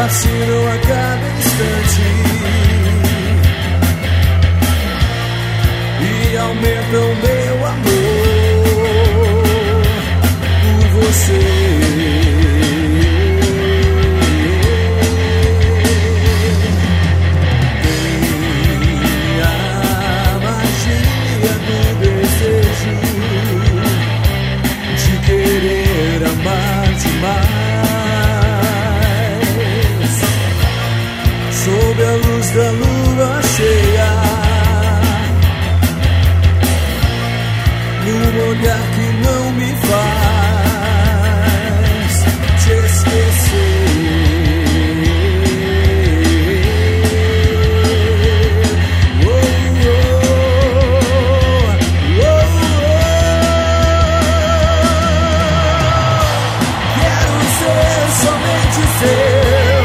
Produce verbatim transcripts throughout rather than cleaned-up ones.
Fascinam a cada instante e aumentam meu amor por você. Tem a magia do desejo de querer amar demais. Sob a luz da lua cheia, num olhar que não me faz te esquecer. Oh, oh, oh, oh. Quero ser somente seu,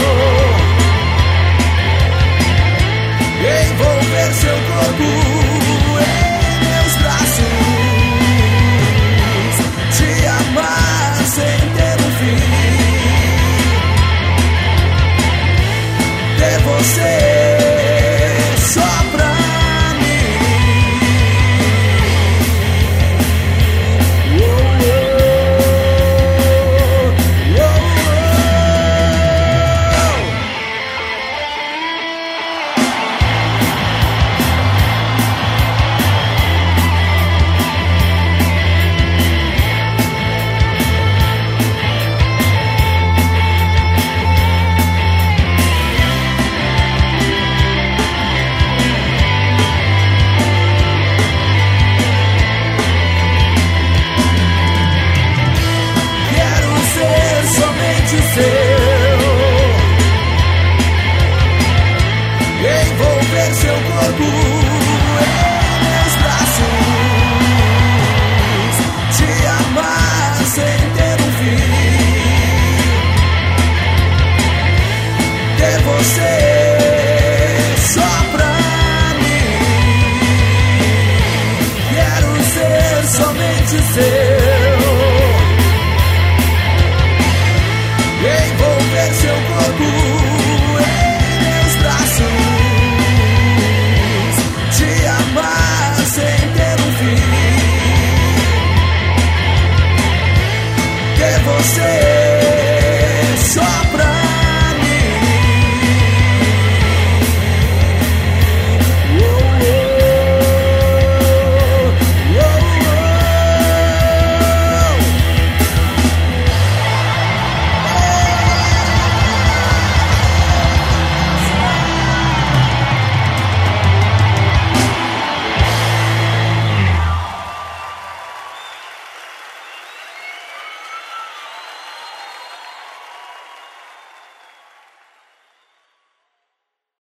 envolver seu corpo em meus braços, te amar sem ter um fim, ter você só pra mim. Oh, oh, oh, oh. Envolver seu corpo em meus braços, te amar sem ter um fim, ter você só pra mim. Quero ser somente seu, envolver seu corpo em meus braços, te amar sem ter um fim, ter você só